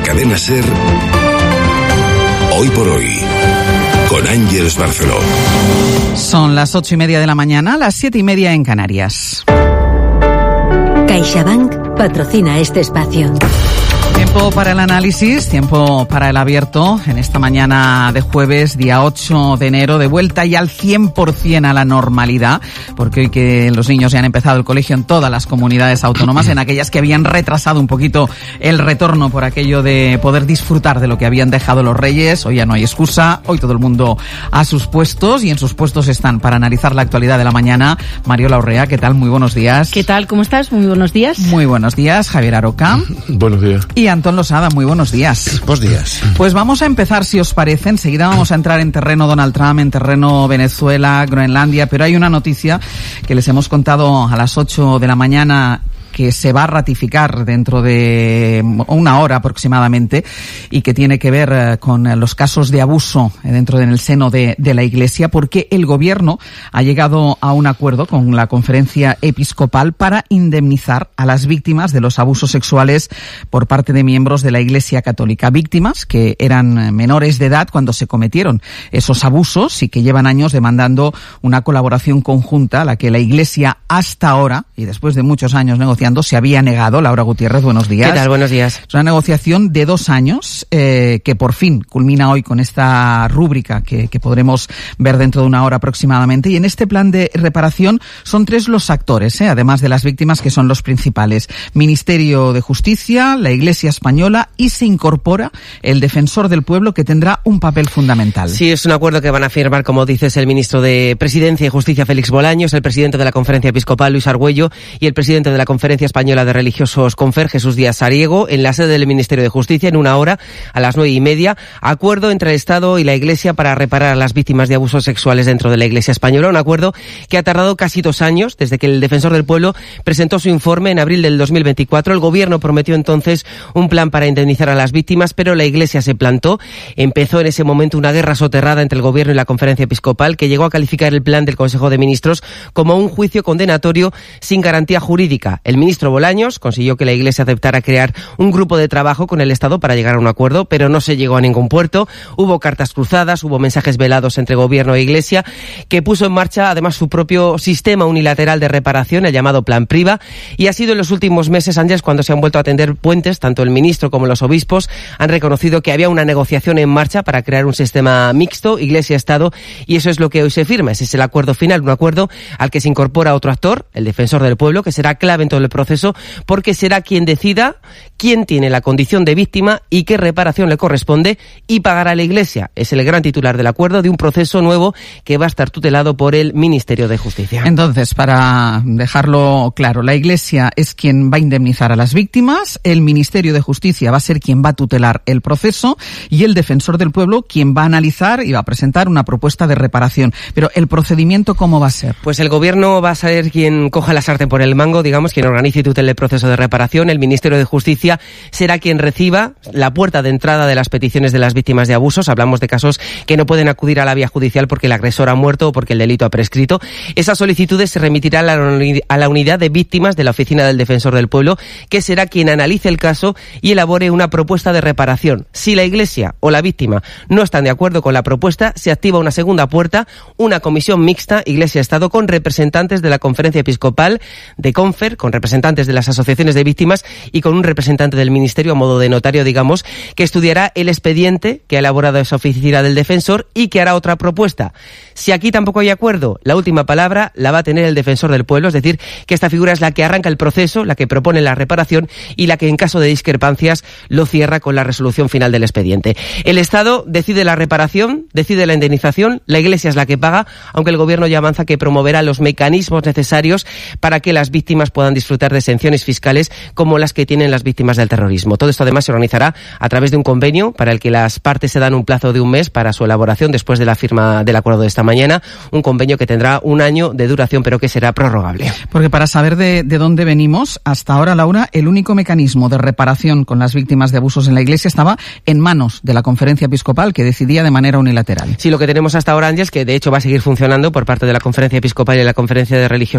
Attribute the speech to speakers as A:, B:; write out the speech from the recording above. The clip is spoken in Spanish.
A: Cadena SER, Hoy por Hoy, con Ángeles Barceló.
B: Son las 8:30 de la mañana, las 7:30 en Canarias.
C: CaixaBank patrocina este espacio.
B: Tiempo para el análisis, tiempo para el abierto en esta mañana de jueves, día 8 de enero, de vuelta ya al 100% a la normalidad, porque hoy que los niños ya han empezado el colegio en todas las comunidades autónomas, en aquellas que habían retrasado un poquito el retorno por aquello de poder disfrutar de lo que habían dejado los Reyes, hoy ya no hay excusa, hoy todo el mundo a sus puestos, y en sus puestos están para analizar la actualidad de la mañana Mariola Urrea. ¿Qué tal? Muy buenos días.
D: ¿Qué tal? ¿Cómo estás? Muy buenos días.
B: Muy buenos días. Javier Aroca.
E: Buenos días.
B: Y Antón Losada, muy buenos días.
E: Buenos días.
B: Pues vamos a empezar, si os parece. Enseguida vamos a entrar en terreno Donald Trump, en terreno Venezuela, Groenlandia, pero hay una noticia que les hemos contado a las 8 de la mañana que se va a ratificar dentro de una hora aproximadamente y que tiene que ver con los casos de abuso dentro del seno de la Iglesia, porque el Gobierno ha llegado a un acuerdo con la Conferencia Episcopal para indemnizar a las víctimas de los abusos sexuales por parte de miembros de la Iglesia Católica. Víctimas que eran menores de edad cuando se cometieron esos abusos y que llevan años demandando una colaboración conjunta a la que la Iglesia hasta ahora, y después de muchos años negociando, se había negado. Laura Gutiérrez, buenos días.
F: ¿Qué tal? Buenos días.
B: Es una negociación de 2 años que por fin culmina hoy con esta rúbrica que podremos ver dentro de una hora aproximadamente. Y en este plan de reparación son 3 los actores, además de las víctimas, que son los principales: Ministerio de Justicia, la Iglesia Española, y se incorpora el Defensor del Pueblo, que tendrá un papel fundamental.
F: Sí, es un acuerdo que van a firmar, como dices, el ministro de Presidencia y Justicia, Félix Bolaños, el presidente de la Conferencia Episcopal, Luis Argüello, y el presidente de la Conferencia Española de Religiosos Confer, Jesús Díaz Sariego, en la sede del Ministerio de Justicia, en una hora, a las 9:30. Acuerdo entre el Estado y la Iglesia para reparar a las víctimas de abusos sexuales dentro de la Iglesia Española. Un acuerdo que ha tardado casi 2 años, desde que el Defensor del Pueblo presentó su informe en abril del 2024. El Gobierno prometió entonces un plan para indemnizar a las víctimas, pero la Iglesia se plantó. Empezó en ese momento una guerra soterrada entre el Gobierno y la Conferencia Episcopal, que llegó a calificar el plan del Consejo de Ministros como un juicio condenatorio sin garantía jurídica. El ministro Bolaños consiguió que la Iglesia aceptara crear un grupo de trabajo con el Estado para llegar a un acuerdo, pero no se llegó a ningún puerto. Hubo cartas cruzadas, hubo mensajes velados entre Gobierno e Iglesia, que puso en marcha además su propio sistema unilateral de reparación, el llamado Plan Priva, y ha sido en los últimos meses, Ángeles, cuando se han vuelto a tender puentes. Tanto el ministro como los obispos han reconocido que había una negociación en marcha para crear un sistema mixto, Iglesia-Estado, y eso es lo que hoy se firma. Ese es el acuerdo final, un acuerdo al que se incorpora otro actor, el Defensor del Pueblo, que será clave en todo el proceso, porque será quien decida quién tiene la condición de víctima y qué reparación le corresponde, y pagará a la Iglesia. Es el gran titular del acuerdo, de un proceso nuevo que va a estar tutelado por el Ministerio de Justicia.
B: Entonces, para dejarlo claro, la Iglesia es quien va a indemnizar a las víctimas, el Ministerio de Justicia va a ser quien va a tutelar el proceso, y el Defensor del Pueblo quien va a analizar y va a presentar una propuesta de reparación. Pero ¿el procedimiento cómo va a ser?
F: Pues el Gobierno va a ser quien coja la sartén por el mango, digamos, quien organice y tutele el proceso de reparación. El Ministerio de Justicia será quien reciba la puerta de entrada de las peticiones de las víctimas de abusos. Hablamos de casos que no pueden acudir a la vía judicial porque el agresor ha muerto o porque el delito ha prescrito. Esas solicitudes se remitirán a la unidad de víctimas de la Oficina del Defensor del Pueblo, que será quien analice el caso y elabore una propuesta de reparación. Si la Iglesia o la víctima no están de acuerdo con la propuesta, se activa una segunda puerta, una comisión mixta Iglesia-Estado, con representantes de la Conferencia Episcopal, de Confer, con representantes de las asociaciones de víctimas y con un representante del Ministerio a modo de notario, digamos, que estudiará el expediente que ha elaborado esa oficina del Defensor y que hará otra propuesta. Si aquí tampoco hay acuerdo, la última palabra la va a tener el Defensor del Pueblo, es decir, que esta figura es la que arranca el proceso, la que propone la reparación y la que en caso de discrepancias lo cierra con la resolución final del expediente. El Estado decide la reparación, decide la indemnización, la Iglesia es la que paga, aunque el Gobierno ya avanza que promoverá los mecanismos necesarios para que las víctimas puedan disfrutar de exenciones fiscales como las que tienen las víctimas del terrorismo. Todo esto además se organizará a través de un convenio para el que las partes se dan un plazo de 1 mes para su elaboración después de la firma del acuerdo de esta mañana, un convenio que tendrá 1 año de duración pero que será prorrogable.
B: Porque para saber de dónde venimos, hasta ahora, Laura, el único mecanismo de reparación con las víctimas de abusos en la Iglesia estaba en manos de la Conferencia Episcopal, que decidía de manera unilateral.
F: Sí, lo que tenemos hasta ahora, Ángeles, que de hecho va a seguir funcionando por parte de la Conferencia Episcopal y la Conferencia de Religiosos